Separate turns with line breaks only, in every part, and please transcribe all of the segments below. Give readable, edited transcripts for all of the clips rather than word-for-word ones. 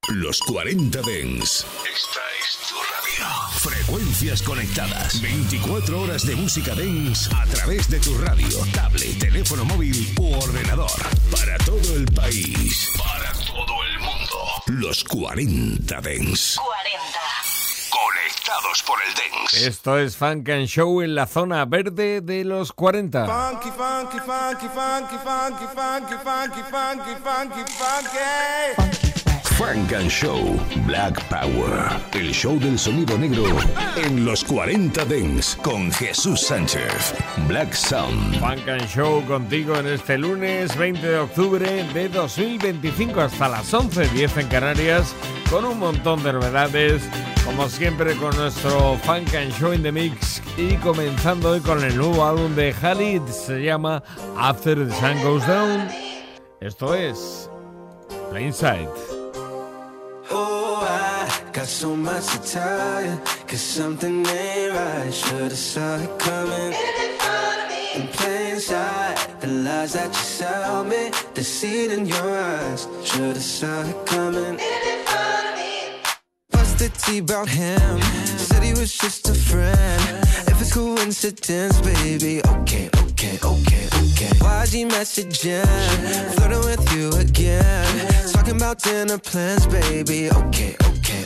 Los 40 Dance. Esta es tu radio. Frecuencias conectadas. 24 horas de música dance a través de tu radio, tablet, teléfono móvil u ordenador. Para todo el país. Para todo el mundo. Los 40 Dance.
40.
Conectados por el dance.
Esto es Funk and Show en la zona verde de los 40.
Funky, funky, funky, funky, funky, funky, funky, funky, funky, funky.
Funk and Show Black Power. El show del sonido negro en los 40 Dance con Jesús Sánchez. Black Sound.
Funk and Show contigo en este lunes 20 de octubre de 2025 hasta las 11:10 en Canarias, con un montón de novedades, como siempre con nuestro Funk and Show in the Mix, y comenzando hoy con el nuevo álbum de Khalid, se llama After the Sun Goes Down. Esto es Blindside.
Oh, I got so much to tell you, 'cause something ain't right. Should've saw it coming. In plain sight, the lies that you sell me, the seed in your eyes. Should've saw it coming. Busted tea about him, said he was just a friend. If it's coincidence, baby, okay. Why's he messaging, flirting with you again, talking about dinner plans, baby, okay.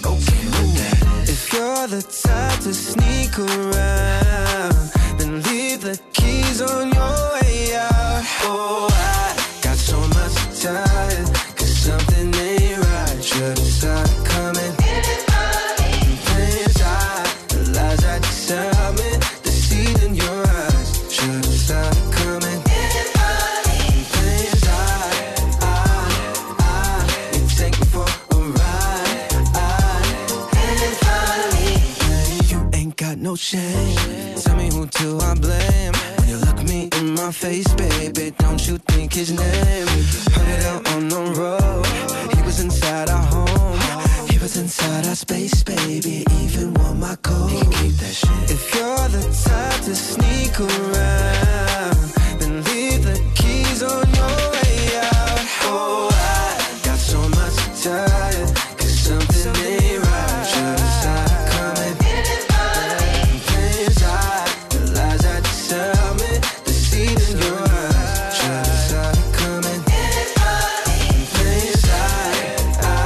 If you're the type to sneak around, then leave the keys on your way out. Oh, I got so much to tell you, 'cause something ain't right. Should've saw it coming. In plain sight, the lies that you tell me, the seed in your eyes. Should've saw it coming. In plain sight, you take me for a ride. And finally, you ain't got no shame. Tell me, who do I blame? When you look me in my face, baby, don't you think his name? Heard it out on the road. He was inside our home. He was inside our space, baby. Even wore my coat. He can keep that shit. If you're the type to sneak around, then leave the keys on your way out. Oh, I got so much to tell you, 'cause something ain't right. Should've saw it coming. In plain sight, the lies that you tell me, the seed in your eyes. Should've saw it coming. In plain sight,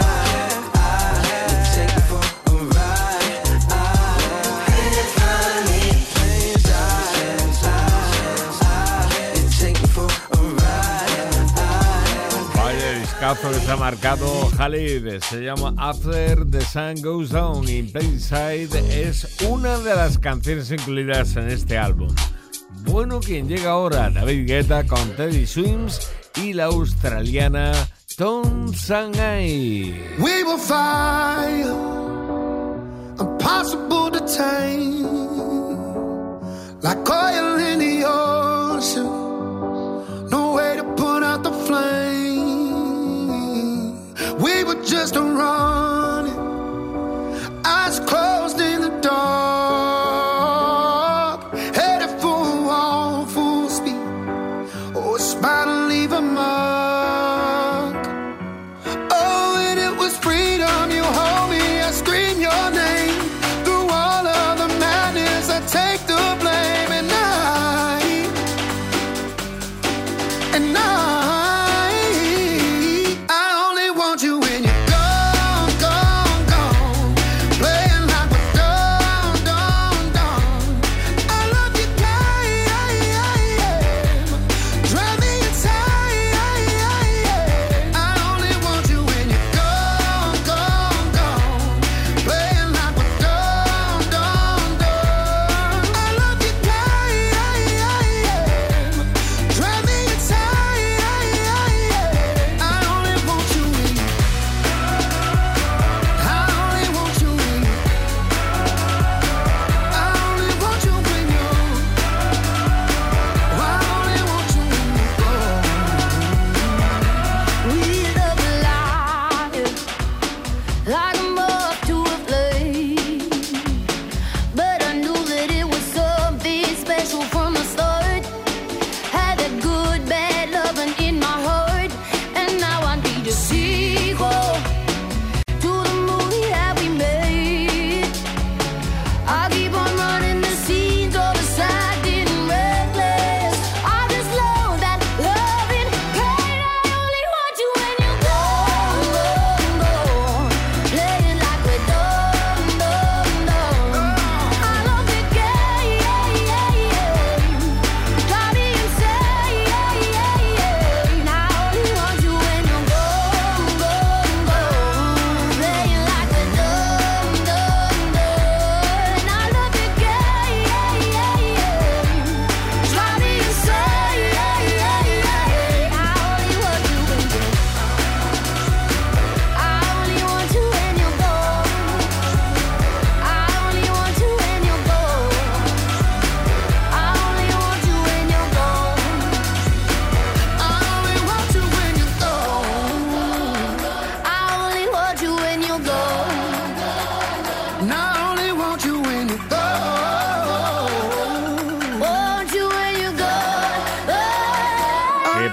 you take me for a ride. And finally, in plain sight, you take me for a ride.
Vaya discazo que se ha marcado Khalid, se llama After the Sun Goes Down. In Playside es una de las canciones incluidas en este álbum. Bueno, quien llega ahora, David Guetta con Teddy Swims y la australiana Tom Sangai.
We will fire, impossible to tame, like oil in the ocean, no way to put out the flame. We were just running, eyes closed in the dark, headed for a wall, full speed. Oh, it's about to leave a mark. Oh, and it was freedom. You hold me, I scream your name. Through all of the madness, I take the blame. And I only want you when you're gone, gone.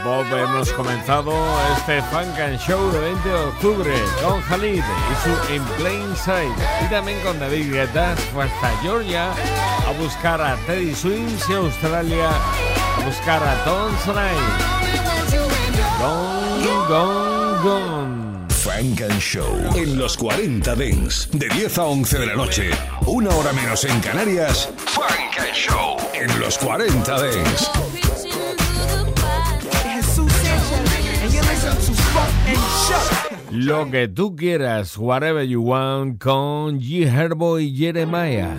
pop hemos comenzado este Funk and Show de 20 de octubre con Khalid y su In Plain Sight, y también con David Guetta. Fue hasta Georgia a buscar a Teddy Swims y Australia a buscar a Tom Snipe. Gone, gone, gone.
Funk and Show en los 40 Dance, de 10 a 11 de la noche, una hora menos en Canarias. Funk and Show en los 40 Dance.
Lo que tú quieras, Whatever You Want, con G Herbo y Jeremiah.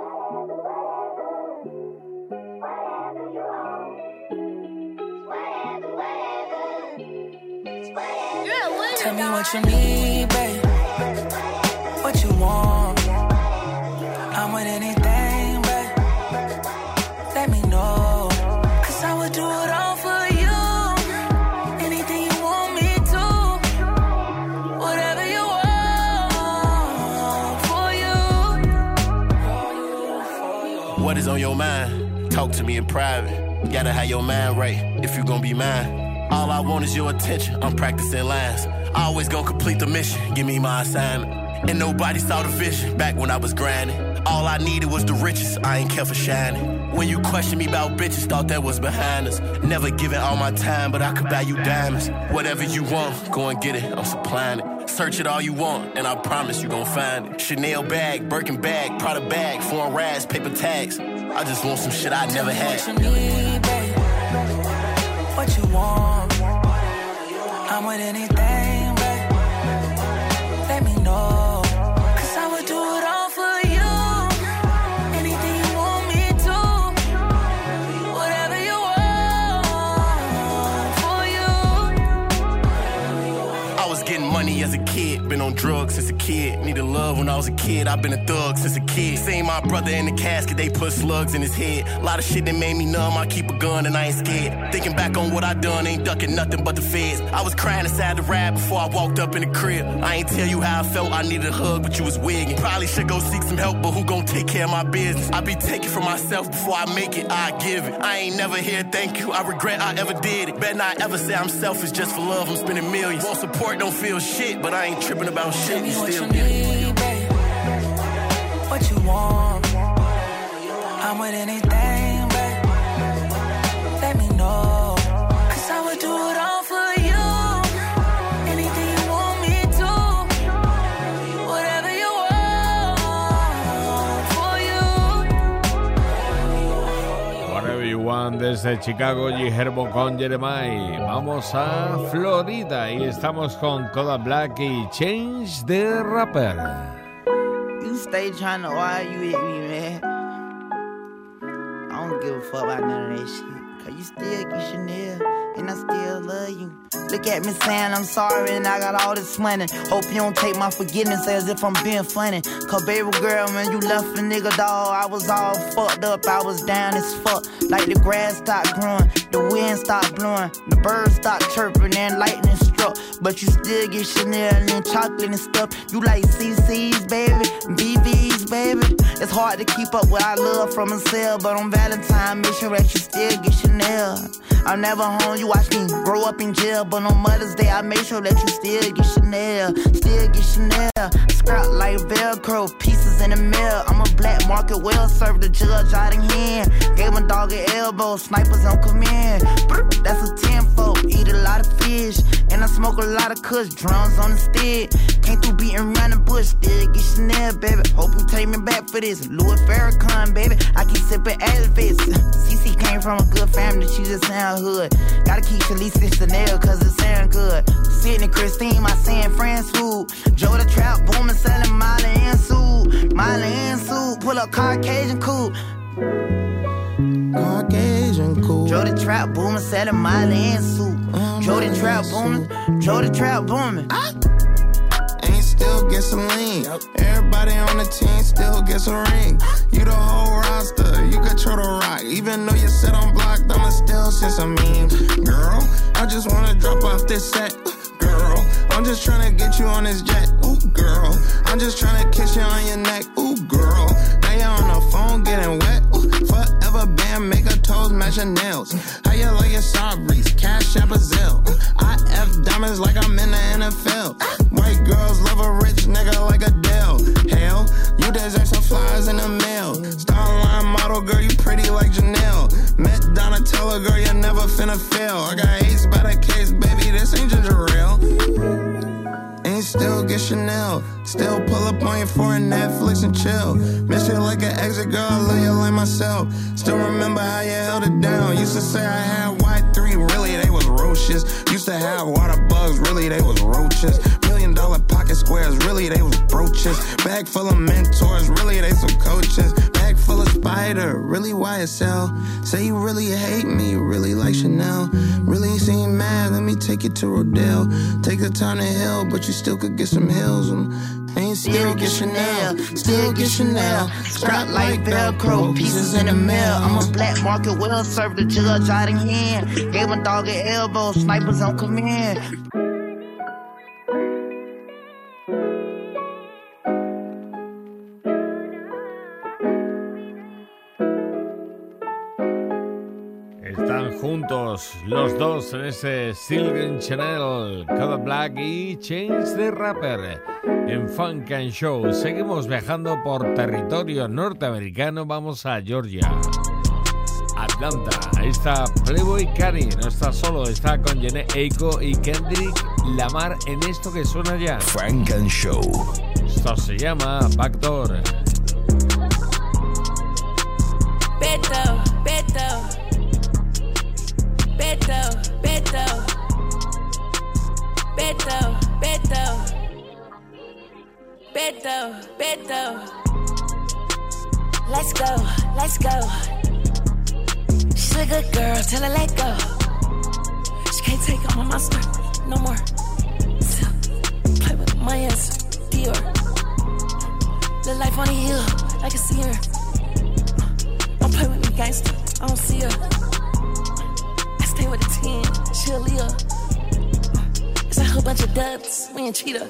Tell me what you need, babe. What you want. I'm with anything, babe. Let me know. 'Cause I would do it all for you. Anything you want me to. Whatever you want for you.
What is on your mind? Talk to me in private. Gotta have your mind right if you gon' be mine. All I want is your attention. I'm practicing lines. Always gonna complete the mission. Give me my assignment. And nobody saw the vision back when I was grinding. All I needed was the riches. I ain't care for shining. When you question me about bitches, thought that was behind us. Never giving all my time, but I could buy you diamonds. Whatever you want, go and get it. I'm supplying it. Search it all you want, and I promise you gon' find it. Chanel bag, Birkin bag, Prada bag, foreign rides, paper tags. I just want some shit I never had.
What you need, babe. What you want. I'm with anything, babe. Let me know. 'Cause I would do it all for you. Anything you want me to. Whatever you want for you.
I was getting money as a kid, been on drugs since a kid. Needed love when I was a kid, I've been a thug since a kid. Seen my brother in the casket, they put slugs in his head. A lot of shit that made me numb, I keep a gun and I ain't scared. Thinking back on what I done, ain't ducking nothing but the feds. I was crying inside the ride before I walked up in the crib. I ain't tell you how I felt, I needed a hug, but you was wigging. Probably should go seek some help, but who gon' take care of my business? I be taking for myself before I make it, I give it. I ain't never hear thank you, I regret I ever did it. Better not ever say I'm selfish just for love, I'm spending millions. Want support, don't feel shit, but I ain't tripping about shit, you
What
still
you
get it.
need, babe. What you want. I'm with anything, babe. Let me know. 'Cause I would do it all for you. Anything you want me to. Whatever you want for you.
Whatever You Want desde Chicago, G Herbo con Jeremiah. Vamos a Florida y estamos con Kodak Black y Change the Rapper.
You stay trying to argue with me, man. I don't give a fuck about none of that shit. 'Cause you still get Chanel, and I still love you. Look at me saying I'm sorry and I got all this money. Hope you don't take my forgiveness as if I'm being funny. 'Cause baby girl, when you left a nigga, dawg, I was all fucked up. I was down as fuck. Like the grass stopped growing, the wind stopped blowing, the birds stopped chirping and lightning struck. But you still get Chanel and chocolate and stuff. You like CC's, baby, BV's, baby. It's hard to keep up what I love from a cell, but on Valentine, make sure that you still get Chanel. I'm never home, you watch me grow up in jail, but on Mother's Day, I make sure that you still get Chanel, still get Chanel. Scrap like Velcro, pieces in the mail. I'm a black market well served, the judge out in hand. Gave my dog an elbow, snipers on command. That's a 10-fold, eat a lot of fish, and I smoke a lot of kush, drums on the stick. Came through beating around the bush, still get Chanel, baby. Hope you take me back for this. Louis Farrakhan, baby, I keep sipping Advil. CC came from a good family, she just sound hood. Gotta keep Shalisa and Chanel, 'cause it sound good. Sydney Christine, my San Fran's food. Joe the Trap, booming, selling Miley and Sue. Miley and Sue, pull up Caucasian coupe. Caucasian coupe. Joe the Trap, booming, selling Miley and Sue. Joe the Trap, booming, Joe the Trap, booming.
Ain't still get some lean. Everybody on the team still gets a ring. You the whole roster, you control the rock. Even though you sit on block, I'ma still send some memes. Girl, I just wanna drop off this set. Girl, I'm just tryna get you on this jet. Ooh, girl, I'm just tryna kiss you on your neck. Ooh, girl, now you're on the phone getting wet. Ooh, forever band, make her toes match your nails. How you like your Sabris, Cash App or and some flies in the mail. Starline model, girl, you pretty like Janelle. Met Donatella, girl, you never finna fail. I got ace by the case, baby, this ain't ginger ale. And still get Chanel. Still pull up on your foreign Netflix and chill. Miss you like an exit, girl, I love you like myself. Still remember how you held it down. Used to say I had Y3, really they was roaches. Used to have water bugs, really they was roaches. $1 million pocket squares, really they was brooches. Bag full of mentors, really they some coaches. Bag full of spider, really YSL. Say you really hate me, really like Chanel. Really seem mad, let me take you to Rodale. Take the time to heal, but you still could get some heels. And still get Chanel, still get Chanel. Strap like Velcro, pieces in the mail. I'm a black market well served, the judge out in hand. Gave a dog an elbow, snipers on command.
Están juntos los dos en ese Silver Channel, Kodak Black y Chance the Rapper en Funk and Show. Seguimos viajando por territorio norteamericano, vamos a Georgia, Atlanta. Ahí está Playboi Carti, no está solo, está con Jhené Aiko y Kendrick Lamar en esto que suena ya.
Funk and Show.
Esto se llama Backdoor.
Beto, Beto. Beto, Beto, Beto, Beto, Beto, Beto. Let's go, let's go. She's a good girl, tell her let go. She can't take it on my stuff no more. So, play with my ass, Dior. Live life on the hill, I can see her. Don't play with me, gangster, I don't see her. Stay with a 10, she'll leave. It's a whole bunch of dubs, we ain't cheater.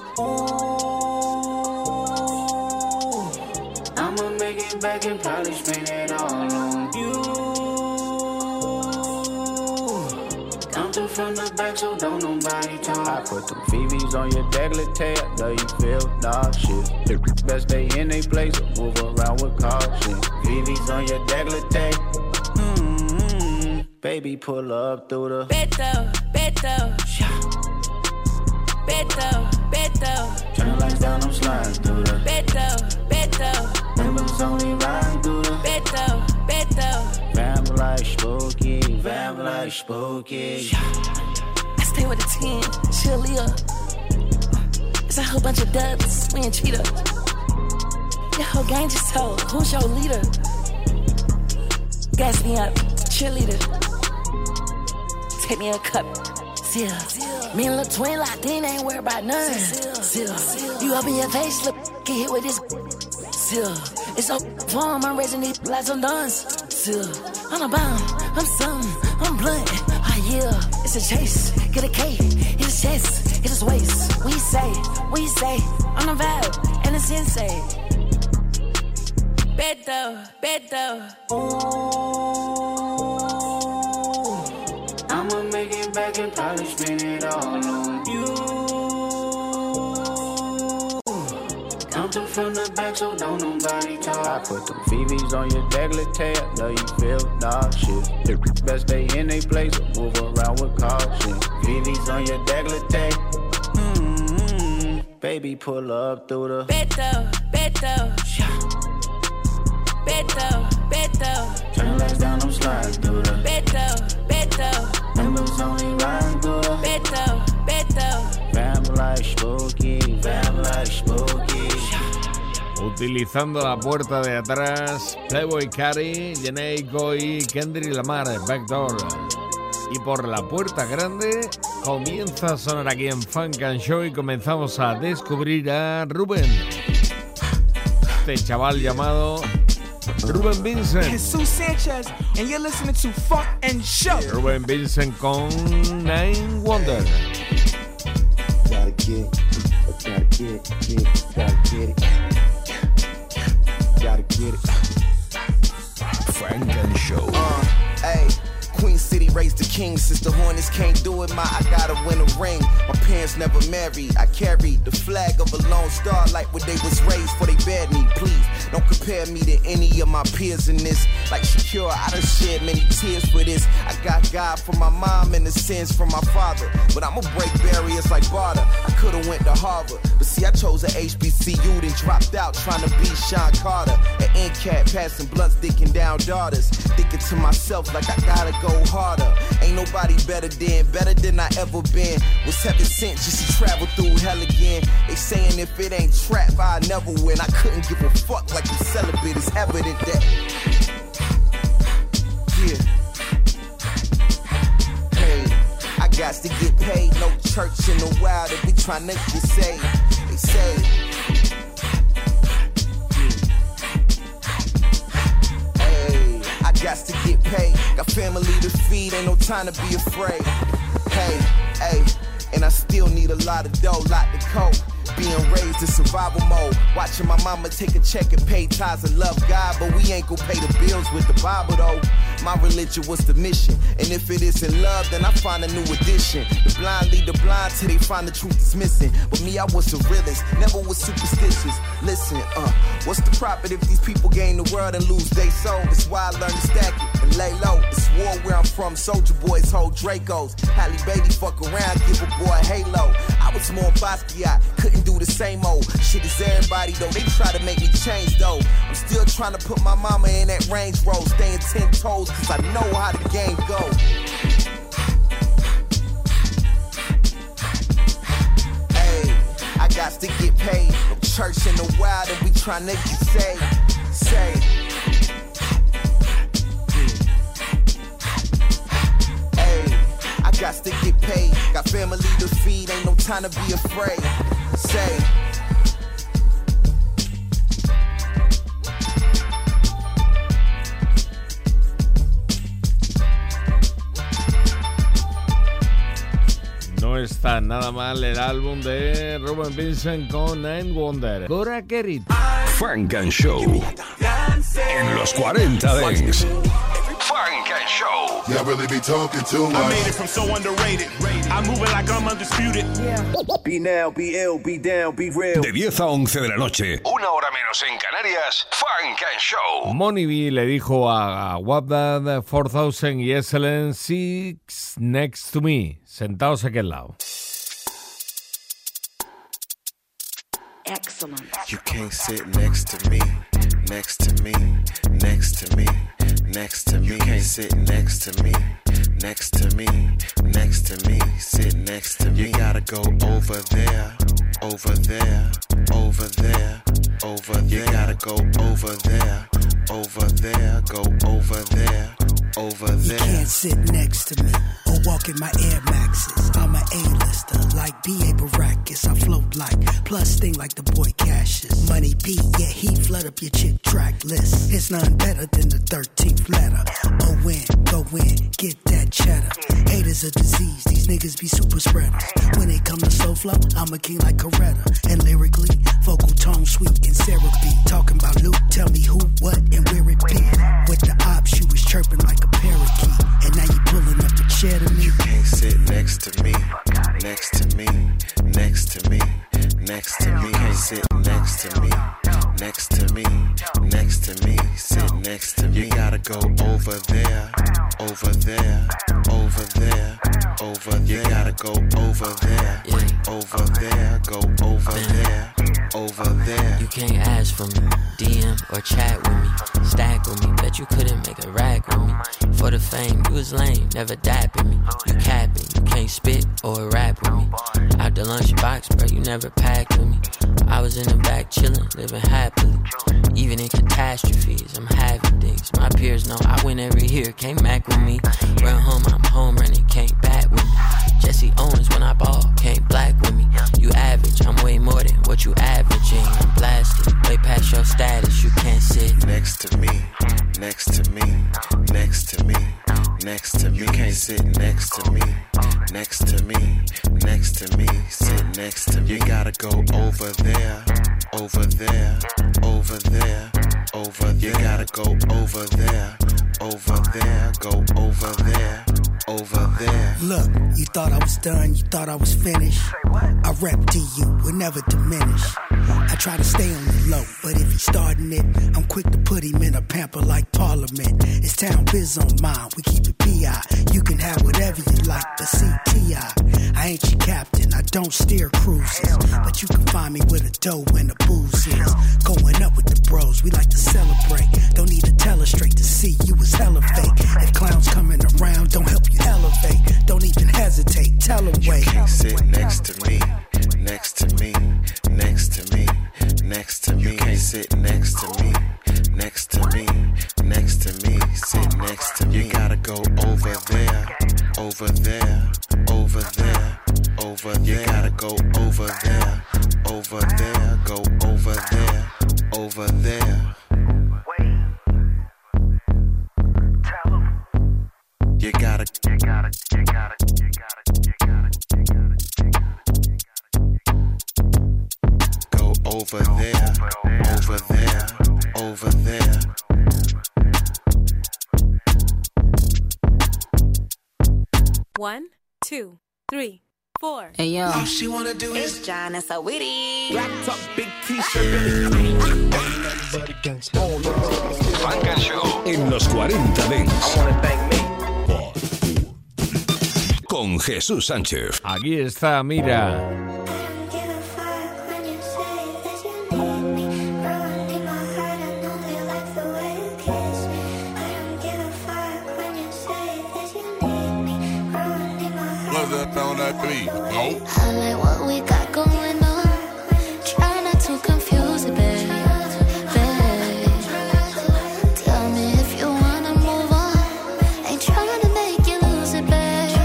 Ooh, I'ma make it back and probably spend it all on you. Come through from the back so don't nobody talk. I put them Phoebes on your décolleté, I know you feel nauseous. The best day in they place, so move around with caution. Phoebes on your décolleté. Baby, pull up through the
Beto, Beto, Beto, Beto.
Turn the lights down, I'm sliding through the
Beto, Beto.
Members only riding through the
Beto, Beto.
Vamp like spooky, vamp like spooky.
I stay with a 10, she'll leave. It's a whole bunch of dubs, we ain't cheater. Your whole gang just told, who's your leader? Gas me up, cheerleader. Take me a cup, seal. Me and Lil Twin locked in, ain't worried about none. Seal. You open your face, look, get hit with this. Seal. It's so warm, I'm raising these lights on dons. Seal. I'm a bomb, I'm something, I'm blunt. Ah yeah, it's a chase. Get a K, hit his chest, hit his waist. We say, I'm the vibe, and it's insane. Beto, Beto.
Ooh, I'ma make it back and probably spend it all on you. Come through from the back so don't nobody talk. I put them Phoebes on your décolleté, I know you feel nauseous. The best day in they place, so move around with caution. Phoebes on your décolleté. Baby, pull up through the
Beto, Beto. Beto, Beto.
Turn the lights down, I'm sliding through the
Beto, Beto.
Members only riding through the
Beto, Beto.
Vamp like spooky, vamp like spooky.
Utilizando la puerta de atrás, Playboi Carti, Jhené Aiko y Kendrick Lamar, Backdoor. Y por la puerta grande comienza a sonar aquí en Funk and Show y comenzamos a descubrir a Rubén. Este chaval llamado Ruben Vincent.
Jesus Sanchez, and you're listening to Funk and Show.
Ruben Vincent con Nine Wonder.
Gotta get it.
Funk and Show.
Hey, Queen City
lady raised the king. Since the Hornets can't do it, I gotta win a ring. My parents never married. I carried the flag of a lone star like when they was raised for they buried me. Please, don't compare me to any of my peers in this. Like Shakur, I done shed many tears for this. I got God from my mom and the sins from my father. But I'ma break barriers like barter. I could've went to Harvard, but see I chose a HBCU, then dropped out trying to be Sean Carter. At NCAT, passing blunts, dicking down daughters. Thinking to myself like I gotta go harder. Ain't nobody better than I ever been. Was heaven sent just to travel through hell again. They saying if it ain't trap, I'll never win. I couldn't give a fuck like I'm celibate. It's evident that, yeah. Hey, I got to get paid. No church in the wild if we tryna get saved. They say, hey, I got to get paid. Got family to feed, ain't no time to be afraid. Hey, and I still need a lot of dough, lot to cope. Being raised in survival mode. Watching my mama take a check and pay tithes and love God, but we ain't gon' pay the bills with the Bible though. My religion was the mission, and if it isn't love, then I find a new addition. The blind lead the blind till they find the truth is missing. But me, I was a realist, never was superstitious. Listen, what's the profit if these people gain the world and lose their soul? That's why I learned to stack it and lay low. It's war where I'm from, soldier boys hold Dracos. Halle Bailey fuck around, give a boy a halo. I was more Basquiat, couldn't do the same old shit as everybody though. They try to make me change though. I'm still trying to put my mama in that Range Rover, staying 10 toes cause I know how the game go. Hey, I got to get paid. No church in the wild and we trying to get saved. Say, hey, I got to get paid. Got family to feed, ain't no time to be afraid. Say,
no está nada mal el álbum de Ruben Vincent con Nine Wonder. Gora Gerrit.
Funk and Show. En los 40 Dance. Funk and Show.
Y'all really be talking too much.
I made it from so underrated. I'm moving like I'm undisputed.
Be now, be ill, be down, be real.
De 10 a 11 de la noche. Una hora menos en Canarias. Funk and Show.
Money B le dijo a Wabdad 4000 y SLN Six Next to Me. Sentaos aquí al lado.
Excellent.
You can't sit next to me, next to me, next to me, next to me. You can't sit next to me, next to me, next to me, sit next to me. You gotta go over there, over there, over there, over there. You gotta go over there, over there, go over there, over there.
You can't sit next to me or walk in my Air Maxes. I'm an A-lister, like B.A. Baracus. I float like, plus sting like the boy Cassius. Money B, yeah, he flood up your chick track list. It's none better than the 13th letter. Oh, go in, get that cheddar. Hate is a disease, these niggas be super spreaders. When they come to soul flow, I'm a king like Coretta. And lyrically, vocal tone sweet and syrupy. Talking about Luke, tell me who, what, and where it be. With the ops, you was chirping like a parakeet. And now you pulling up a chair to me.
You can't sit next to me, next to me, next to me, next to me. You can't sit next to me, next to me, next to me, sit next to me. You gotta go over there, over there, over there, over there. You gotta go over there, over there, go over there, over there.
You can't ask for me, DM or chat with me, stack with me, bet you couldn't make a rack with me. For the fame, you was lame, never dapping me. You capping, you can't spit or rap with me. Out the lunchbox, bro, you never packed with me. I was in the back chillin', living happily. Even in catastrophes, I'm having things. My peers know I win every year, can't mac with me. Run home, I'm home running, can't bat with me. Jesse Owens when I ball, can't black with me. You average, I'm way more than what you averaging. I'm blasted, way past your status, you can't sit
next to me, next to me, next to me, next to me. You can't sit next to me, next to me, next to me, sit next to me. You gotta go over there, over there, over there, over there. You gotta go over there, over there, go over there,
over there.
Look, you thought I was done, you thought I was finished. I rep to you, will never diminish. I try to stay on the low, but if he's starting it, I'm quick to put him in a pamper like Parliament. It's town biz on mine, we keep it P.I. You can have whatever you like, but C.T.I. I ain't your captain, I don't steer cruises, but you can find me where the dough and the booze is. Going up with the bros, we like to celebrate. Don't need to tell her straight to see you was hella fake. If clowns coming around, don't help you elevate. Don't even hesitate, tell them wait.
You can't sit next to me, next to me, next to me, next to me. You can't sit next to me, next to me, next to me, sit next to me. You gotta go over there, over there, over there, over there. You gotta go over there, over there, go over there, over there. You gotta go over there, over there, over there.
One, two, three, four.
Hey yo,
all she wanna do is
it's John and Sawiri.
Black top, big t-shirt.
Funk and Show en los 40 Dents. Con Jesús Sánchez.
Aquí está, mira.
On that beat, no?
I like what we got going on. Try not to confuse it, babe. Tell me if you wanna move on. Ain't trying to make you lose it, babe.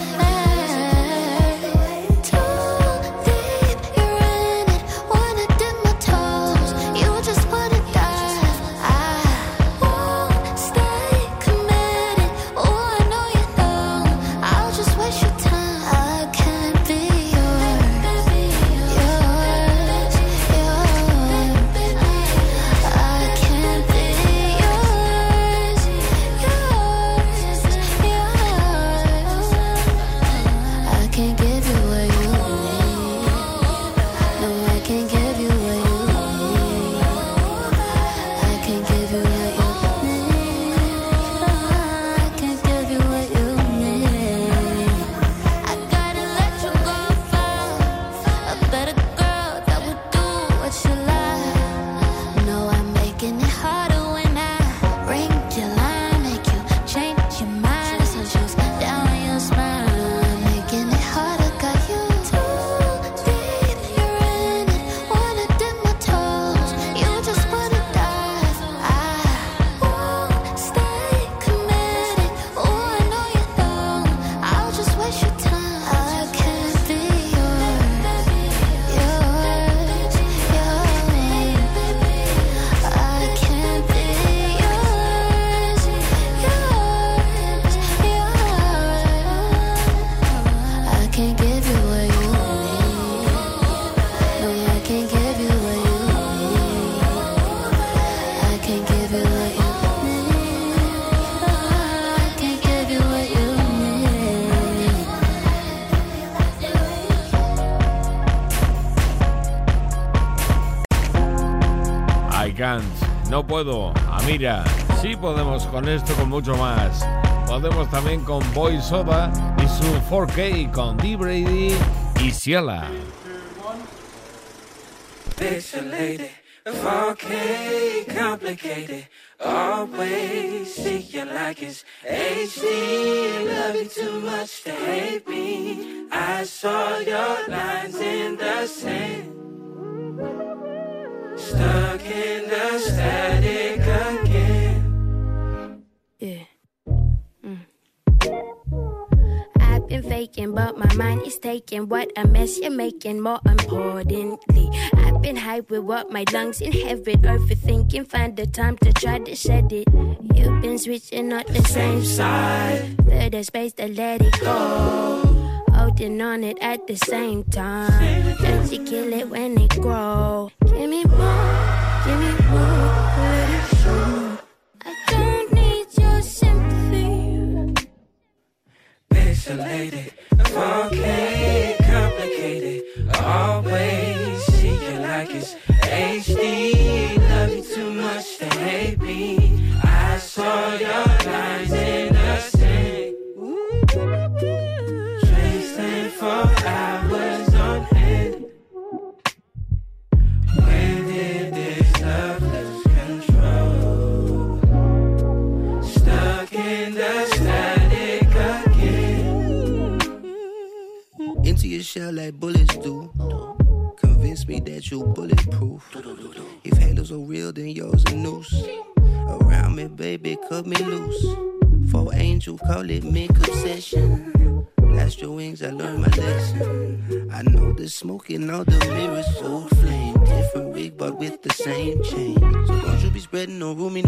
Too deep, you're in it. Wanna dip my toes. You just wanna dive. I won't stay committed. Oh, I know you know. I'll just waste your time.
No puedo, Amira. Sí podemos con esto, con mucho más. Podemos también con Boy Soda y su 4K con D. Brady y Ciela.
Pixelated, 4K, complicated. Always see you like it's HD. Love you too much to hate me. I saw your lines in the sand. Stuck in the static again.
Yeah. I've been faking, but my mind is taking. What a mess you're making. More importantly, I've been high with what my lungs inherit. Overthinking, find the time to try to shed it. You've been switching on the same side. The space to let it go. Holding on it at the same time. Don't you kill it when it grows. Give me more, let it show. I don't need your sympathy.
like it's HD. Love you too much to hate me. I saw your lines in the sand. Tracing for hours on end. When did this love lose control? Stuck in the static again.
Into your shell like bullets do. Convince me that you bulletproof. If halos are real, then yours a noose. Around me, baby, cut me loose. For angel, call it mid-obsession. Blast your wings, I learned my lesson. I know the smoke in all the mirrors, old flame. Different rig, but with the same chain. So don't you be spreading no rumors.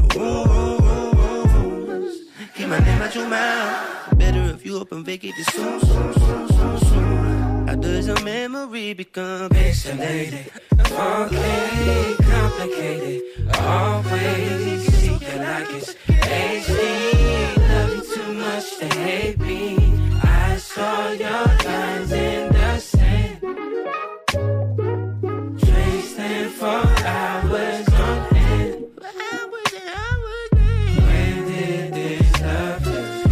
Keep my name out your mouth. Better if you up and vacate this soon. How does a memory become
pixelated? Okay, complicated. Always see you like it's HD. Love you too much to hate me. I saw your lines in the sand. Tracing for hours on end. When did this love lose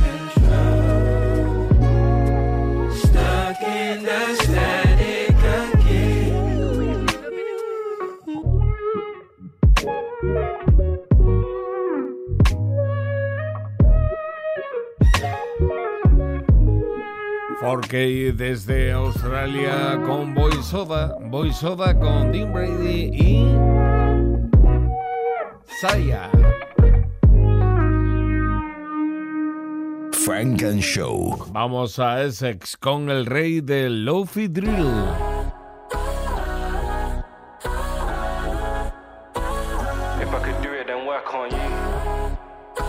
control? Stuck in the static again.
Porque desde Australia con Boy Soda con Dean Brady y Saya.
Funk and Show.
Vamos a Essex con el rey del Lofi Drill.
If I could do it, then work on you.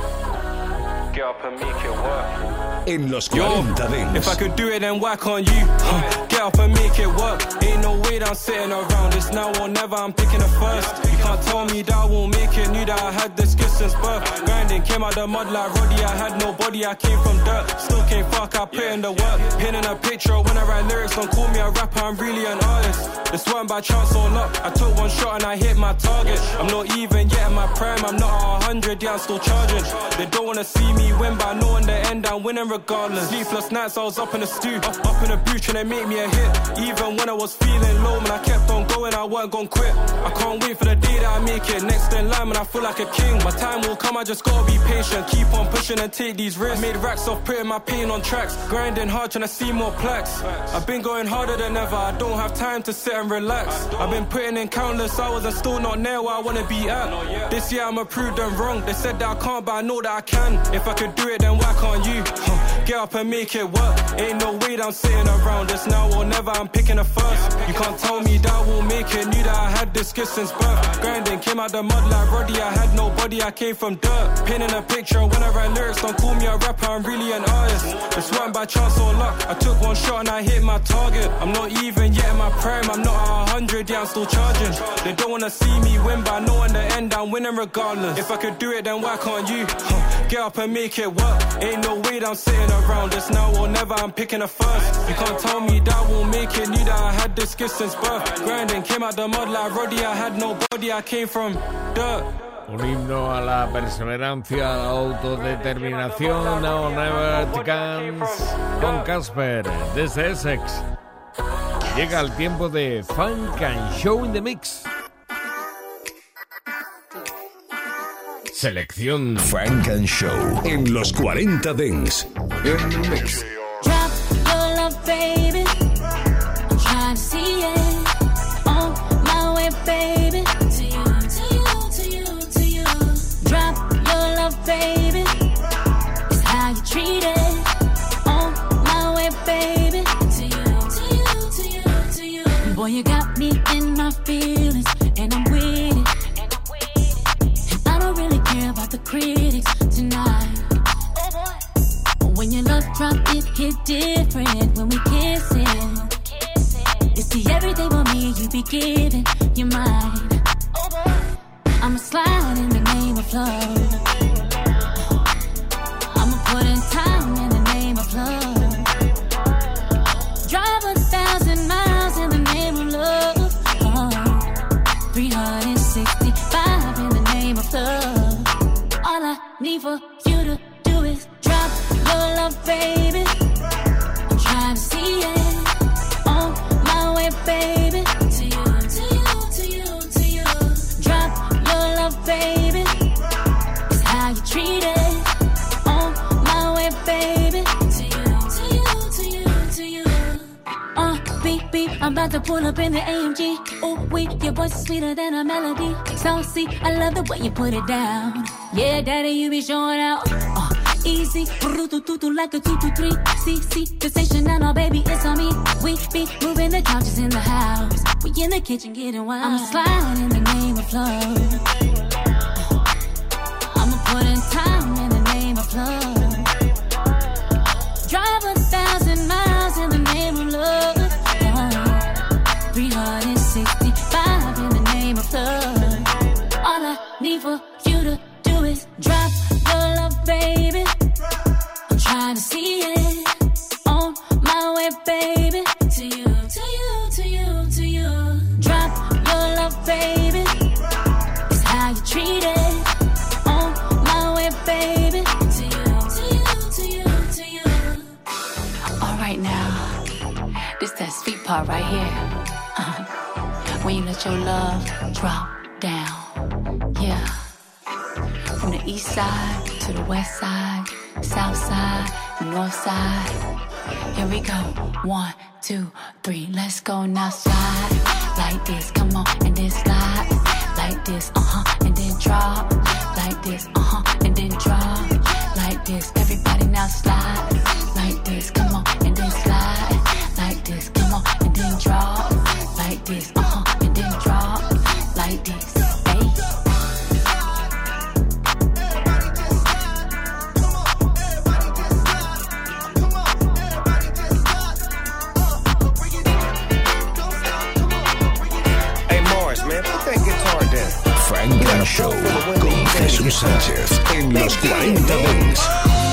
Get up and make it work.
En los 40 Dents.
If I could do it, then work on you. Get up and make it work. Ain't no way that I'm sitting around. It's now or never, I'm picking it first. You can't tell me that I won't make it. Knew that I had this skill since birth. Grinding, came out the mud like Roddy. I had no body, I came from dirt. Still can't fuck, I put in the work. Pinning a picture when I write lyrics. Don't call me a rapper, I'm really an artist. This wasn't by chance or luck. I took one shot and I hit my target. I'm not even yet in my prime. I'm not 100, yeah, I'm still charging. They don't wanna see me win, but I know in the end I'm winning regardless. Sleepless nights, I was up in the stew, up in the booth trying to make me a hit. Even when I was feeling low, man, I kept on going, I weren't gon' quit. I can't wait for the day that I make it. Next in line, man, I feel like a king. My time will come, I just gotta be patient. Keep on pushing and take these risks. Made racks off putting my pain on tracks. Grinding hard, trying to see more plaques. I've been going harder than ever, I don't have time to sit and relax. I've been putting in countless hours and still not near where I wanna be at. This year I'ma prove them wrong. They said that I can't, but I know that I can. If I could do it, then why can't you? Get up and make it work. Ain't no way that I'm sitting around. It's now or never, I'm picking it first. You can't tell me that I won't make it. Knew that I had this skill since birth. Grinding, came out the mud like Roddy. I had no body, I came from dirt. Pinning a picture when I write lyrics. Don't call me a rapper, I'm really an artist. This wasn't by chance or luck. I took one shot and I hit my target. I'm not even yet in my prime. I'm not 100, yeah, I'm still charging. They don't wanna see me win, but I know in the end I'm winning regardless. If I could do it, then why can't you? Get up and make it work. Ain't no way that I'm sitting around. It's now or never, I'm picking it first. You can't tell me that I won't make it. Knew that I had this skill since birth. Grinding, came out the mud like Roddy. I had no body, I came from dirt.
Un himno a la perseverancia, a la autodeterminación. Now or Never It Comes con Casper desde Essex. Llega el tiempo de Funk and Show in the Mix.
Selección Funk and Show en los 40 Dents. En the Mix.
Drop your love, baby. I'm trying to see it. On my way, baby. To you, to you, to you, to you. Drop your love, baby. It's how you treat it. On my way, baby. To you, to you, to you, to you. Boy, you got me in my feelings, and I'm with it. About the critics tonight. When your love drop, it hit different. When we kissing, it's the everyday for me. You be giving your mind. I'ma slide in the name of love. I'ma put in time in the name of love. Drive 1,000 miles in the name of love. need for you to do is drop your love, baby. I'm trying to see it on my way, baby. To you, to you, to you, to you. Drop your love, baby. It's how you treat it on my way, baby. To you, to you, to you, to you. Beep, beep, I'm about to pull up in the AMG. Ooh, wait, your voice is sweeter than a melody. Saucy, I love the way you put it down. Yeah, daddy, you be showing out. Easy, like a 223. See, the station now, no, baby, it's on me. We be moving the couches in the house. We in the kitchen getting wild. I'm sliding in the name of love. I'ma put in time in the name of love. Drive 1,000 miles in the name of love. 365 in the name of love. All I need for you to do is drop your love, baby. I'm trying to see it on my way, baby. To you, to you, to you, to you. Drop your love, baby. It's how you treat it on my way, baby. To you, to you, to you, to you. All right now, this that sweet part right here. When you let your love drop down, yeah. From the east side to the west side, south side, north side. Here we go, 1, 2, 3, let's go now. Slide like this, come on, and then slide like this, and then drop like this, and then drop like this. Everybody now slide like this, come on, and then slide like this, come on, and then drop like this, and then drop like this. Hey.
Hey Morris, man, put that guitar down. Frank and Show con Jesús Sánchez en los 40 Dents.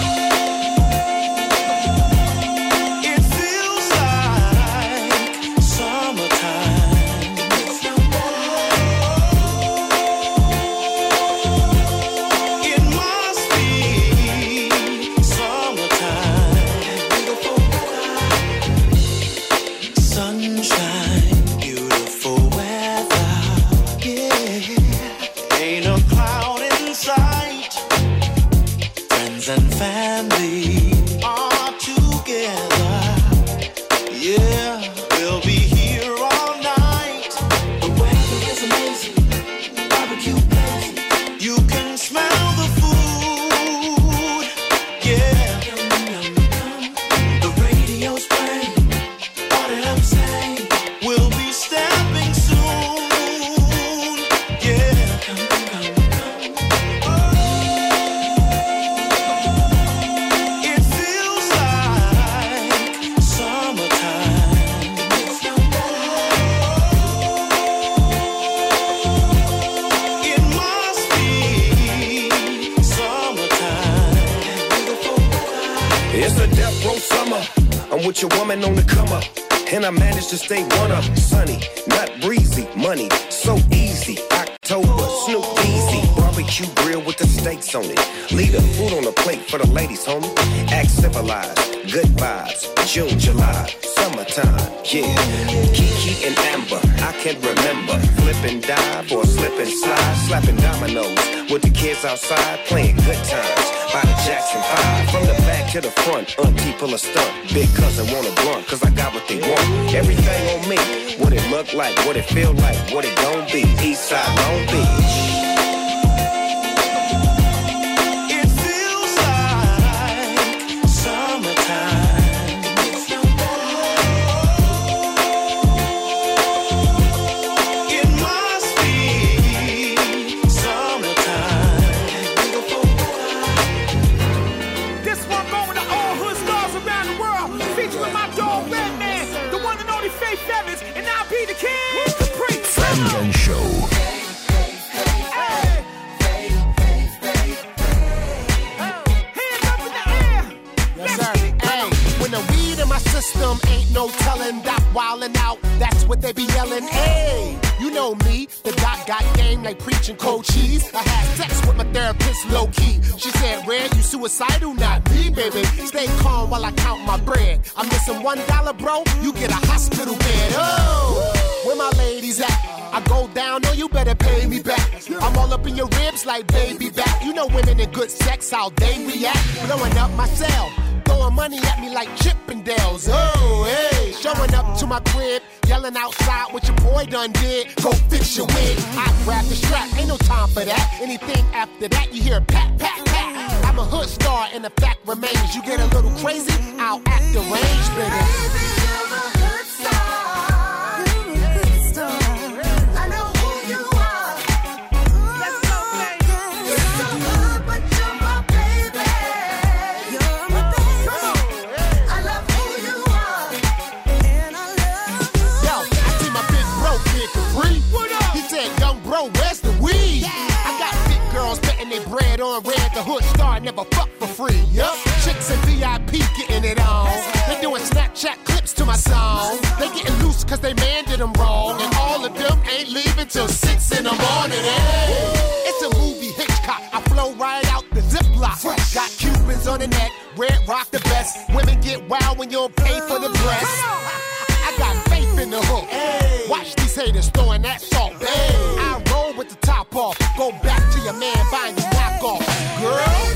With your woman on the come up, and I managed to stay one up. Sunny, not breezy, money so easy. October, Snoop Easy, barbecue grill with the steaks on it. Leave the food on the plate for the ladies, homie. Act civilized, good vibes. June, July, summertime, yeah. Kiki and Amber, I can't remember. Flip and dive or slip and slide, slapping dominoes with the kids outside, playing good times. By the Jackson 5, from the back to the front, auntie pull a stunt. Big cousin want a blunt, cause I got what they want. Everything on me, what it look like, what it feel like, what it gon' be. Eastside Long Beach.
Frank and Show.
know me. The doc got game like preaching cold cheese. I had sex with my therapist low key. She said, Red, you suicidal? Not me, baby. Stay calm while I count my bread. I'm missing $1, bro. You get a hospital bed. Oh, where my ladies at? I go down, no, you better pay me back. I'm all up in your ribs like baby back. You know women in good sex, how they react. Blowing up my cell, throwing money at me like Chippendales. Oh, hey, showing up to my crib, yelling outside what your boy done did. Go fix your wig. I grab the strap, ain't no time for that. Anything after that, you hear pat, pat, pat. I'm a hood star, and the fact remains, you get a little crazy, I'll act deranged, baby. Bread on red, the hood star never fuck for free. Yup, chicks and VIP getting it on. They doing Snapchat clips to my song. They getting loose cause they man did them wrong. And all of them ain't leaving till 6 in the morning. Hey, it's a movie Hitchcock. I flow right out the Ziploc. Got Cubans on the neck, red rock the best. Women get wild when you don't pay for the breast. I got faith in the hook. Watch these haters throwing that salt. I roll with the top off. Go back to your man buying you knockoff. Girl.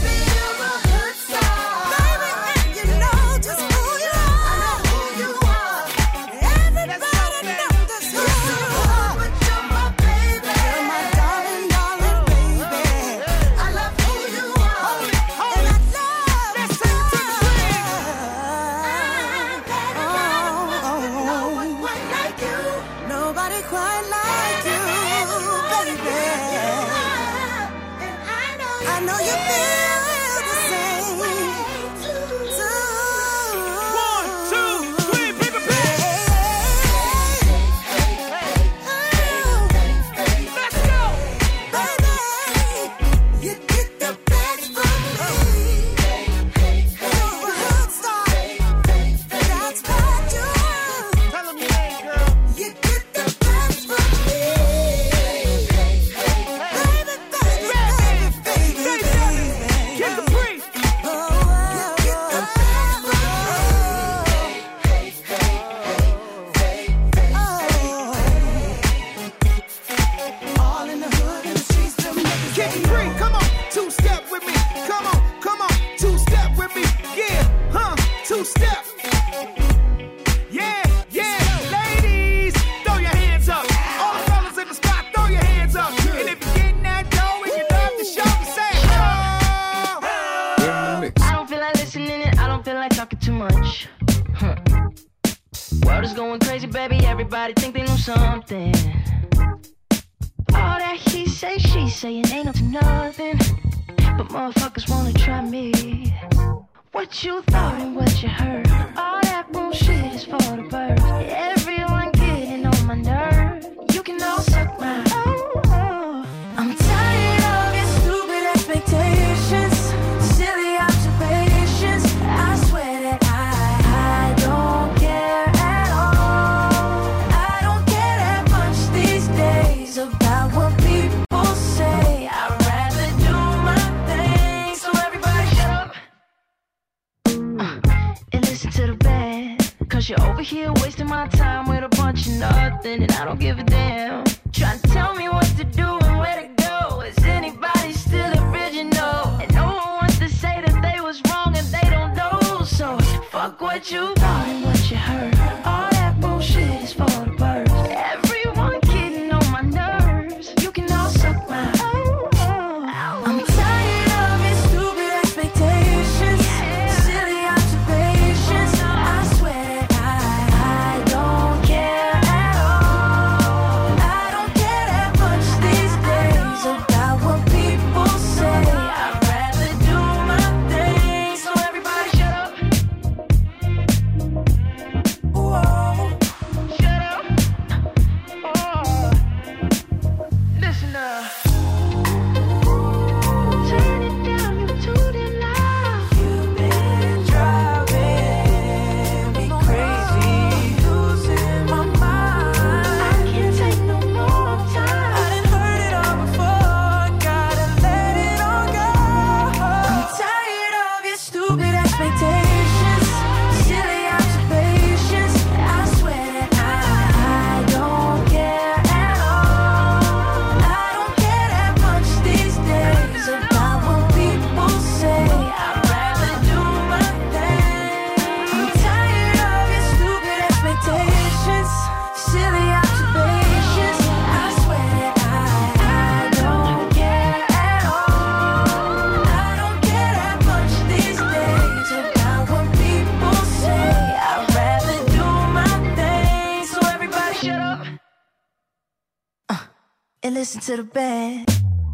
listen to the band.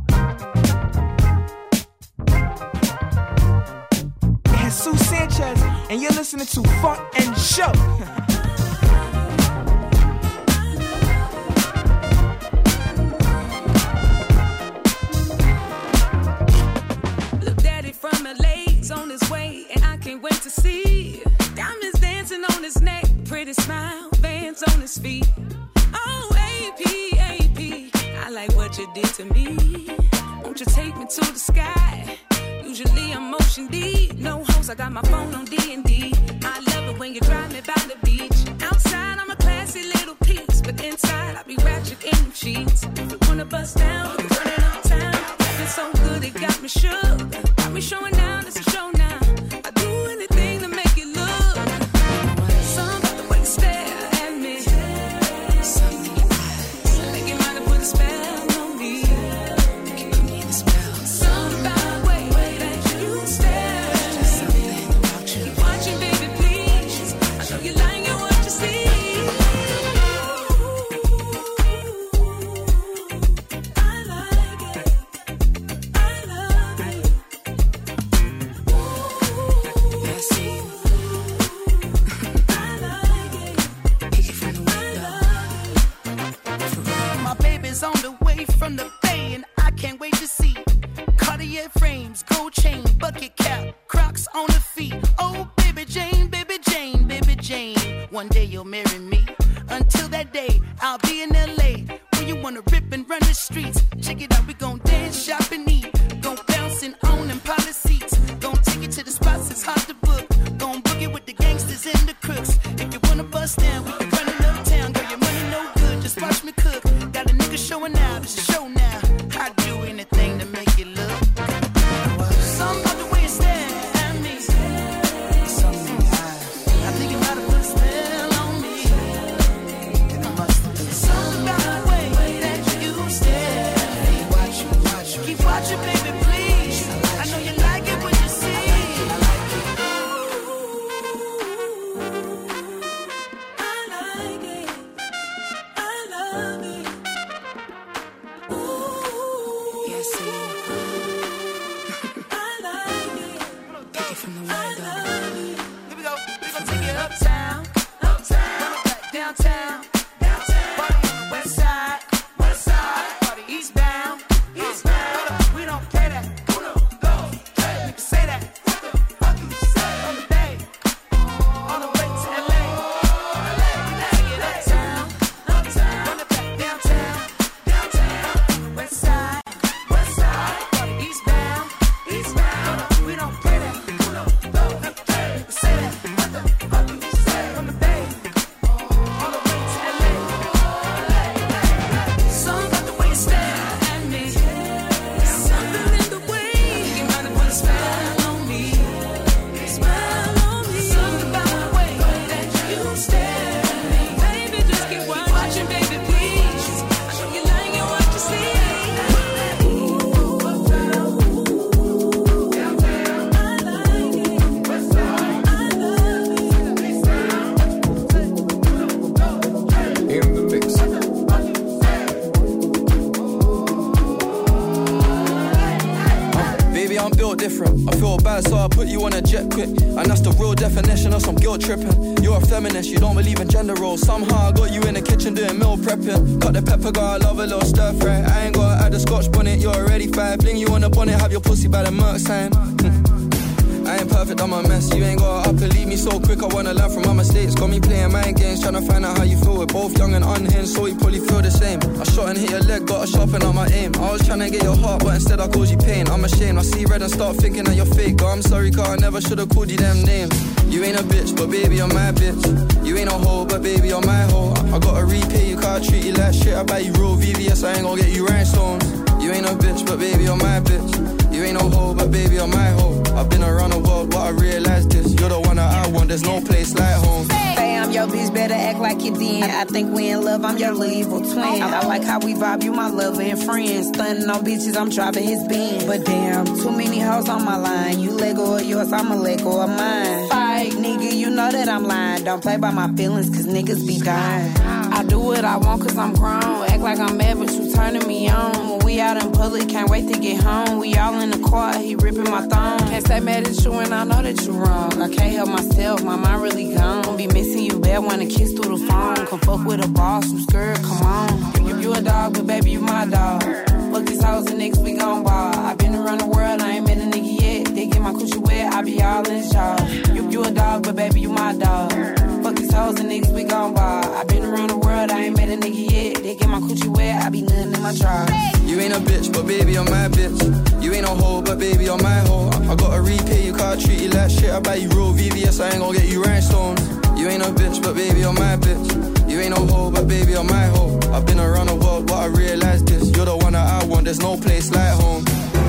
Jesus Sanchez, and you're listening to Funk and Show.
Look, daddy from LA's on his way, and I can't wait to see. Diamonds dancing on his neck, pretty smile, Vans on his feet. Oh, AP, I like what you did to me. Won't you take me to the sky? Usually I'm motion deep, no hoes, I got my phone on D&D. I love it when you drive me by the beach. Outside I'm a classy little piece, but inside I be ratchet in them sheets. If you wanna bust down, turn it uptown. It's so good it got me shook. Got me showing down, it's a show now. I do anything to make it look. Something about the way you stare at me. Something in your eyes, make it mind to put a spell on me. Can put me in a spell. Something about the way you stare. Something about you. Keep watching, baby, please. I know you like it what you see. I like it. I love it. Yeah, I see you. I like it. Kick it from the window.
My baby's on the way from the bay, and I can't wait to see. Cartier frames, gold chain, bucket cap, Crocs on the feet. Oh, baby Jane, baby Jane, baby Jane. One day you'll marry me. Until that day, I'll be in LA. When you wanna rip and run the streets. Check it out, we gon' dance, shop, and eat. Gon' bounce and own and pile the seats. Gon' take it to the spots it's hard to book. Gon' boogie with the gangsters and the crooks. If you wanna bust down, we can run it uptown. Girl, your money no good, just watch me cook. Got a nigga showing out, it's a show now. I do anything to make it look. Something about the way you stare at me. I think you might have put a spell on me. Something about the way that you stare at me. Keep watching, baby, please. I know you like it when you see. I like it. I love it.
Yeah, I see you. I like it. Kick it from the window.
Here we go. We gon' take it uptown, uptown, back downtown, downtown. Party on the west side, west side. Party eastbound, eastbound. We don't play that. Uno, dos, tres. You can say that. What the fuck you say? From the bay, all the way to LA. Take it uptown, uptown. Run it back downtown, downtown. West side, west side. Party eastbound, eastbound. We don't play that. Uno, dos, tres. You can say that. What the fuck you say? From the bay, all the way to LA. Something about the way you stare at me. Something in the way you might have put a spell on me. Spell on me. Something about the way that you stare at me. Baby, just keep watching, baby, please. I know you like it what you see.
In the mix.
Baby, I'm built different. I feel bad, so I put you on a jet quick. And that's the real definition of some guilt tripping. You're a feminist, you don't believe in gender roles. Somehow I got you in the kitchen doing meal prepping. Cut the pepper, girl, I love a little stir fry. I ain't gotta add the scotch bonnet, you're already fine. Fling you on the bonnet, have your pussy by the Merc sign. I ain't perfect, I'm a mess. You ain't gotta up and leave me so quick. I wanna learn from my mistakes. Got me playing mind games, trying to find out how you feel. We're both young and unhinged, so we probably feel the same. I shot and hit your leg, got a sharpen on my aim. I was trying to get your heart, but instead I caused you pain. I'm ashamed, I see red and start thinking that you're fake. Girl, I'm sorry, cause I never should've called you them names. You ain't a bitch, but baby, you're my bitch. You ain't a hoe, but baby, you're my hoe. I gotta repay you, cause I treat you like shit. I buy you real VVS, I ain't gonna get you rhinestones. You ain't a bitch, but baby, you're my bitch. You ain't no hoe, but baby, you're my hoe. I've been around the world, but I realized this. You're the one that I want, there's no place like home.
Bam,
I'm your bitch, better act like you did. I think we in love, I'm your little evil twin. I like how we vibe, you my lover and friend. Stunning on bitches, I'm driving his Benz. But damn, too many hoes on my line. You let go of yours, I'ma let go of mine. Fight, nigga, you know that I'm lying. Don't play by my feelings, cause niggas be dying. I do what I want cause I'm grown. Act like I'm mad, but you turning me on. When we out in public, can't wait to get home. We all in the car, he ripping my thumb. Can't say mad at you and I know that you wrong. I can't help myself, my mind really gone. Be missing you bad, wanna kiss through the phone. Come fuck with a boss, you scared, come on. You a dog, but baby, you my dog. Fuck these hoes and niggas, we gon' ball. I been around the world, I ain't met a nigga yet. They get my coochie wet, I be all in charge. You a dog, but baby, you my dog. Fuck these hoes and niggas, we gon' ball. I been around the world, I ain't met a nigga yet. They get my coochie wet, I be nothing in my drawers.
You ain't a bitch, but baby, you're my bitch. You ain't no hoe, but baby, you're my hoe. I gotta repay you, cause I treat you like shit. I buy you real VVS, I ain't gon' get you rhinestones. You ain't a bitch, but baby, you're my bitch. You ain't no hoe, but baby, you're my hoe. I've been around the world, but I realized this. You're the one that I want, there's no place like home.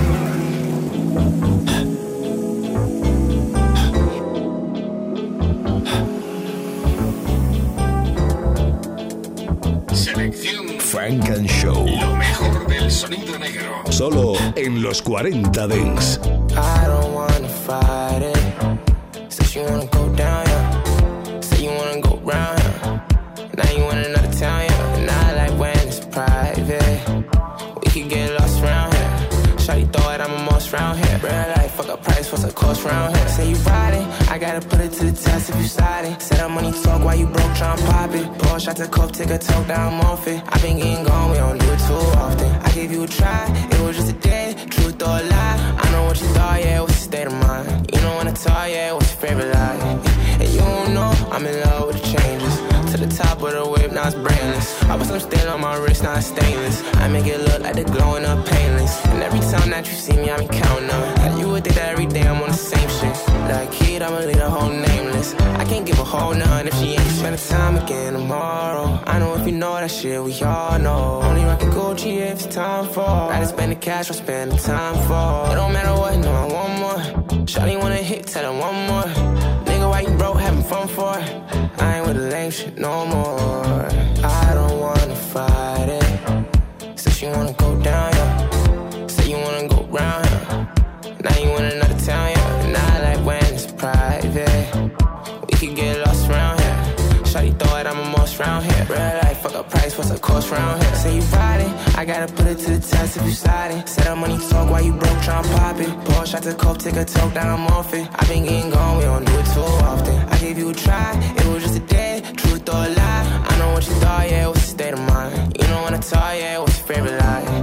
Selección Funk and Show. Lo mejor del sonido negro. Solo en los 40 Dents.
I don't wanna fight it. Say you wanna go down, yeah. Say you wanna go round, yeah. Now you want another town, yeah. And I like when it's private. We could get lost round here. Shawty throw it, I'm a most round here. Real life, fuck a price, what's a cost round here? Say you riding, I gotta put it to the test if you sliding. Set up money talk while you broke, tryna pop it. Pour shot to cup, take a talk down, I'm off it. I been getting gone, we don't do it too often. I gave you a try, it was just a day, truth or a lie. I know what you thought, yeah, what's your state of mind? You know when I talk, yeah, what's your favorite line? And you don't know, I'm in love with the changes. To the top of the whip, now it's brainless. I put some steel on my wrist, now it's stainless. I make it look like they're glowing up painless. And every time that you see me, I be counting on. And you would think that every day I'm on the same shit. Like kid, I'ma leave the whole nameless. I can't give a whole none if she ain't spend the time again tomorrow. I know if you know that shit, we all know. Only rockin' Gucci if it's time for. Rather spend the cash or spend the time for. It don't matter what, no, I want more. Shawty wanna hit, tell her one more. Nigga, why you broke, having fun for it? I ain't with the lame shit no more. I don't wanna fight it. Say she wanna go down, yeah. Say you wanna go round, yeah. Now you in another town, yeah. And I like when it's private. We could get lost round here. Shawty throw it, I'm a most round here. Real life, fuck a price, what's a cost round here? Say you riding, I gotta put it to the test if you sliding. Set up money talk while you broke, tryna pop it. Pour shot to coke, take a talk down, I'm off it. I been getting gone, we don't do it too often. I gave you a try, it was just a day, truth or a lie. I know what you thought, yeah, what's your state of mind? You know when I talk, yeah, what's your favorite line?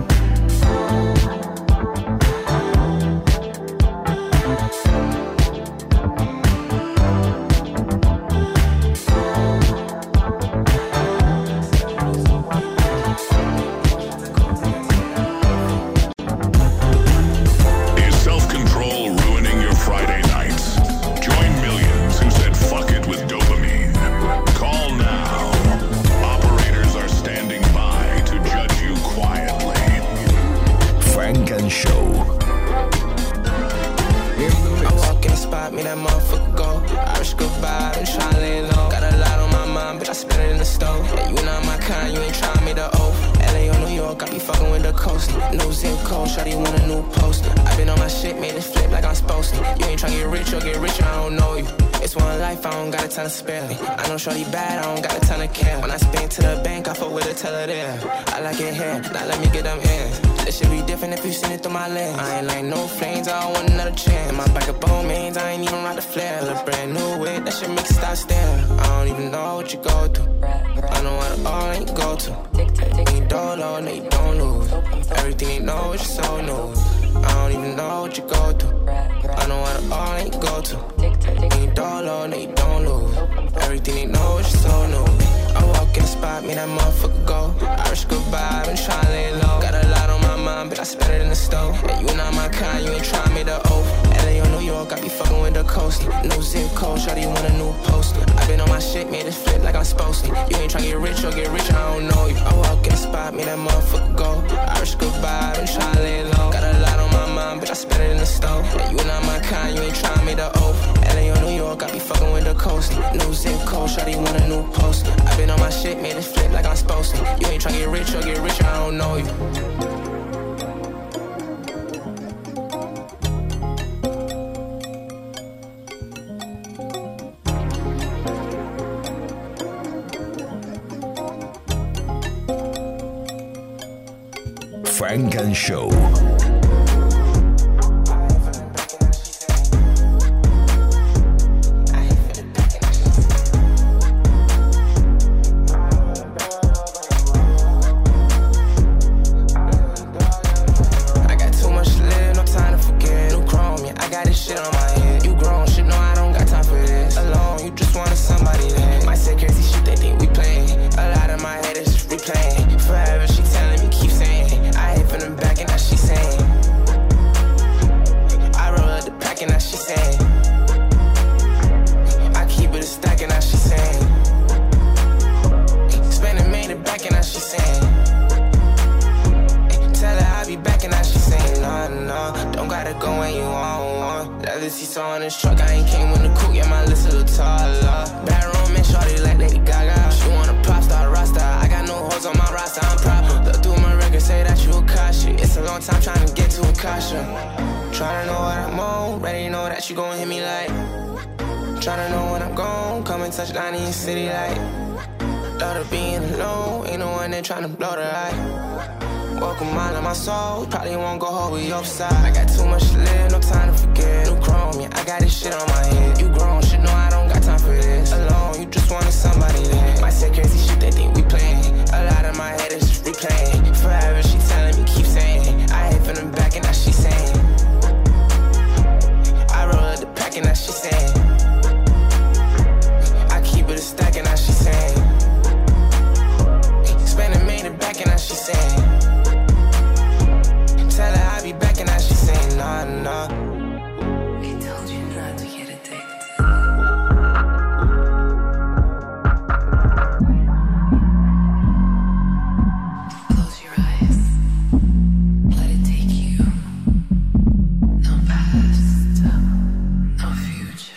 Me that motherfucker go. Irish goodbye, been tryna lay low. Got a lot on my mind, bitch, I spend it in the stove. Yeah, you not my kind, you ain't tryna make the oath. LA or New York, I be fucking with the coast. No zip code, shawty want a new poster. I been on my shit, made it flip like I'm supposed to. You ain't tryna get rich or get richer, I don't know you. It's one life, I don't got a ton to spare. I know shorty bad, I don't got a ton of care. When I spin to the bank, I fuck with her, tell her there. I like it here, now let me get them ends. This shit be different if you seen it through my lens. I ain't like no flames, I don't want another chance. My back up on mains, I ain't even ride the flare. Look brand new with that shit make it stop staring. I don't even know what you go through. I know what all ain't go to. Ain't dolo, no you don't lose. Everything you know is just so new. I don't even know what you go through. I know what all ain't go to. Ain't dolo, no you don't lose. Everything you know is just so new. I walk in the spot, me that motherfucker go. Irish goodbye, been tryna lay low. Got a lot on my mind, bitch, I spend it in the stove. Yeah, you not my kind, you ain't tryna make the oath. LA or New York, I be fucking with the coast. No zip code, shawty want a new poster. I been on my shit, made it flip like I'm supposed to. You ain't tryna get rich or get richer, I don't know you. I walk in the spot, me that motherfucker go. Irish goodbye, been tryna lay low. Got a lot on my mind, bitch, I spend it in the stove. Yeah, you not my kind, you ain't tryna make the oath. LA or New York, I be fucking with the coast.
coasting. News in cold, shawty want a new poster. I been on my shit, made it flip like I'm supposed to. You ain't tryna get rich or get richer, I don't know you.
Funk and Show.
Touchdown in your city like thought of being alone, ain't no one there tryna blow the light. Walk a mile in my soul, probably won't go home with your side. I got too much to live, no time to forget. New chrome, yeah, I got this shit on my head. You grown, shit, no, I don't got time for this. Alone, you just wanted somebody there. My say crazy shit, they think we playing. A lot of my head is just replaying. Forever, she telling me, keep saying. I hate from the back and now she saying. I roll up the pack and now she saying. But it's stacking, now she saying. Spending made it back, and now she saying. Tell her I'll be back, and now she saying, nah, nah. He told you not to get addicted. Close your eyes. Let it take you. No past, no future.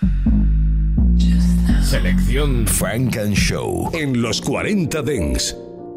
Selección Funk and Show en los 40 Dents.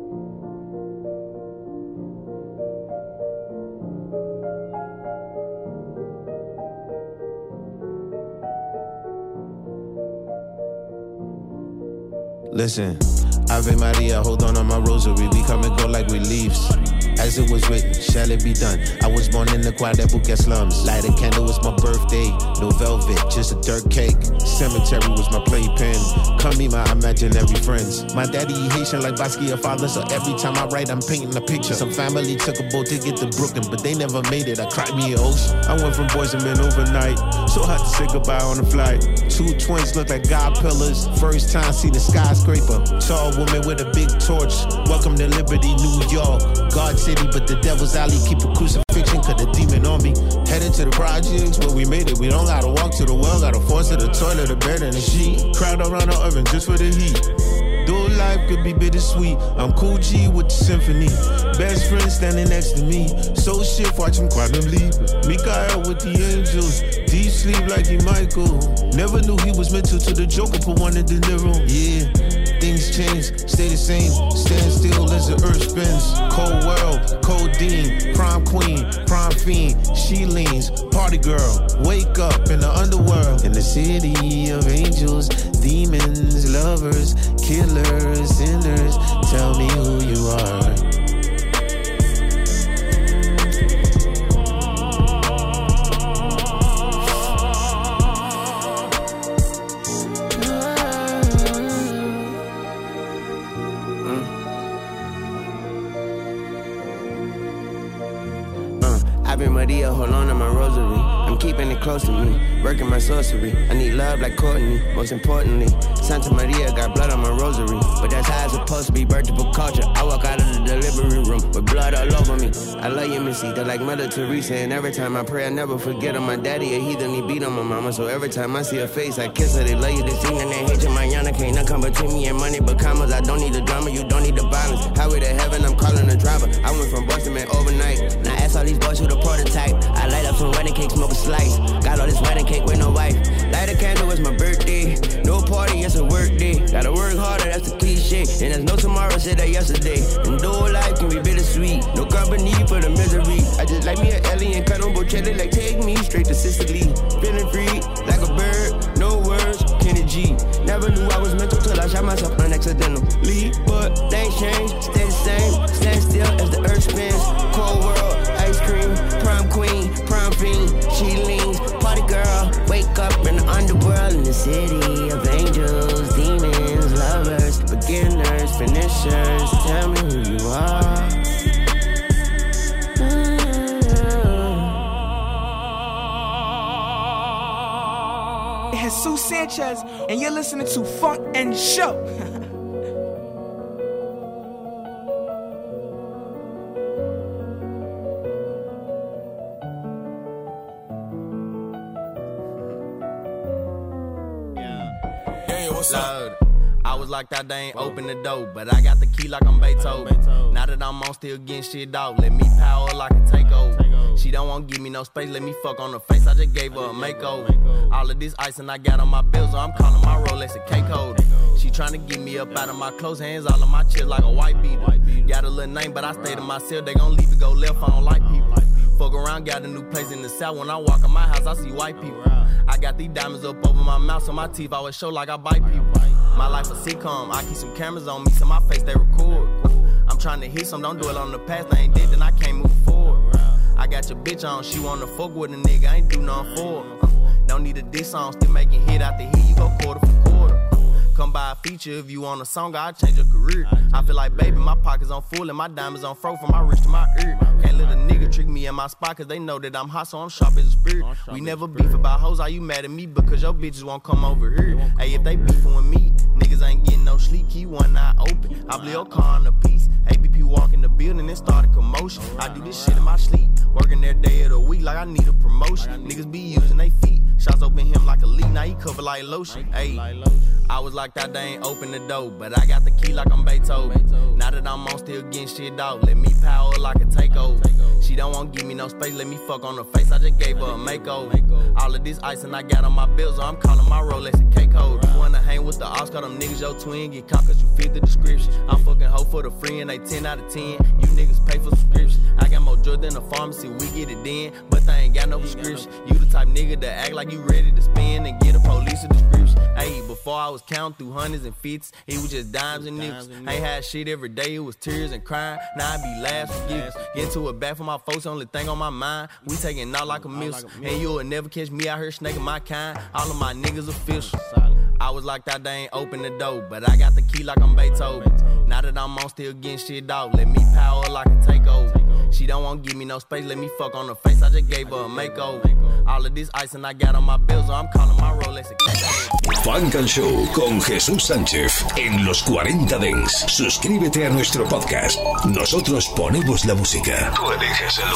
Listen, Ave Maria, hold on my rosary. We come and go like we leaves. As it was written, shall it be done? I was born in the Quadruple slums. Light a candle was my birthday. No velvet, just a dirt cake. Cemetery was my playpen. Come meet my imaginary friends. My daddy Haitian like Basquiat father, so every time I write, I'm painting a picture. Some family took a boat to get to Brooklyn, but they never made it. I cried me an ocean. I went from boys and men overnight. So hard to say goodbye on the flight. Two twins look like God pillars. First time see the skyscraper. Tall woman with a big torch. Welcome to Liberty, New York. God City, but the devil's alley. Keep a crucifixion, cut the demon on me. Headed to the projects where we made it. We don't gotta walk to the well, gotta force to the toilet, the bed, and the sheet. Crowd around the oven just for the heat. Though life could be bittersweet, I'm Cool G with the symphony. Best friend standing next to me. So shit, watch him quantum leap. Mikael with the angels. Deep sleep like he Michael. Never knew he was mental to the Joker, put one in De Niro. Yeah, things change, stay the same. Stand still as the earth spins. Cold world, codeine, prime queen, prime fiend. She leans, party girl. Wake up in the underworld. In the city of angels, demons, lovers, killers, sinners. Tell me who you are. Maria, hold on to my rosary. I'm keeping it close to me, working my sorcery. I need love like Courtney, most importantly. Santa Maria got blood on my rosary, but that's how it's supposed to be. Vertical culture. I walk out of the delivery room with blood all over me. I love you, Missy, they're like Mother Teresa. And every time I pray, I never forget on my daddy. A heathen, he beat on my mama. So every time I see her face, I kiss her. They love you, they sing, and they hate you. Mañana can't not come between me and money, but commas. I don't need the drama, you don't need the violence. Highway to heaven, I'm calling a driver. I went from Boston, man, overnight. Now I ask all these boys who the prototype. I light up some wedding cake, smoke a slice. Got all this wedding cake with no wife. Light a candle, it's my birthday. No
And there's no tomorrow, said that yesterday. And though life can be bittersweet, no company for the misery. I just like me an alien, cut on Bocelli, like take me straight to Sicily. Feeling free, like a bird, no words, Kenny G. Never knew I was mental till I shot myself unaccidentally. But things change, stay the same, stand still as the earth spins. Cold world, ice cream, prom queen, prom fiend, she leans, party girl. Wake up in the underworld in the city of angels, demons, lovers, beginners, finishers. Tell me who you are.
Jesus Sanchez, and you're listening to Funk and Show.
What's up? I was locked out, they ain't open the door, but I got the key like I'm Beethoven. Now that I'm on, still getting shit out. Let me power like a takeover. She don't want to give me no space, let me fuck on her face. I just gave her a makeover. All of this ice and I got on my bills, so I'm calling my Rolex a cake holder. She tryna get me up out of my clothes, hands all on my chest like a white beater. Got a little name, but I stay to myself. They gon' leave it go left, I don't like people. Fuck around, got a new place in the south. When I walk in my house, I see white people. I got these diamonds up over my mouth, so my teeth always show like I bite people. My life a sitcom, I keep some cameras on me, so my face they record. I'm trying to hit some, don't dwell on the past, I ain't dead, then I can't move forward. I got your bitch on, she wanna fuck with a nigga, I ain't do nothing for her. Don't need a diss song, still making hit after hit, you go quarter for quarter. Come by a feature if you want a song, I'll change your career. I feel like baby, my pockets on full and my diamonds on fro from my wrist to my ear. Can't let a nigga trick me in my spot cause they know that I'm hot, so I'm sharp as a spirit. We never beef about hoes, are you mad at me because your bitches won't come over here? Hey, if they beefing with me, niggas ain't getting no sleep, keep one eye open. I blew your car in a piece, ABP walk in the building and start a commotion. I do this shit in my sleep, working every day of the week like I need a promotion. Niggas be using they feet, shots open him like a leak, now he cover like lotion. Hey, I was locked out, they ain't open the door, but I got the key like I'm Beethoven. Now that I'm on, still getting shit out, let me power like a takeover. She don't want to give me no space, let me fuck on her face, I just gave her a makeover. All of this ice and I got on my bills, so I'm calling my Rolex a cake holder. Wanna hang with the Oscar, them niggas, your twin, get caught cause you fit the description. I'm fucking hoe for the free and they 10 out of 10, you niggas pay for subscription. I got more drugs than a pharmacy, we get it then, but they ain't got no prescription. You the type nigga that act like you ready to spend and get a police a description. Hey, before I was counting through hundreds and fifties, it was just dimes and nickels. I ain't had shit every day, it was tears and crying. Now I be laughs and giggles. Get into it back for my folks, only thing on my mind. We taking out like a missile. And you'll never catch me out here snaking my kind. All of my niggas official. I was locked out, they ain't open the door, but I got the key like I'm Beethoven. Now that I'm on, still getting shit out, let me power like a takeover. She don't want to give me no space, let me fuck on her face, I just gave her a makeover. All of this ice and I got on my bills, so I'm calling my Rolex a cake.
Funk and Show con Jesús Sánchez en los 40 Dents. Suscríbete a nuestro podcast. Nosotros ponemos la música. Tú eliges el lugar.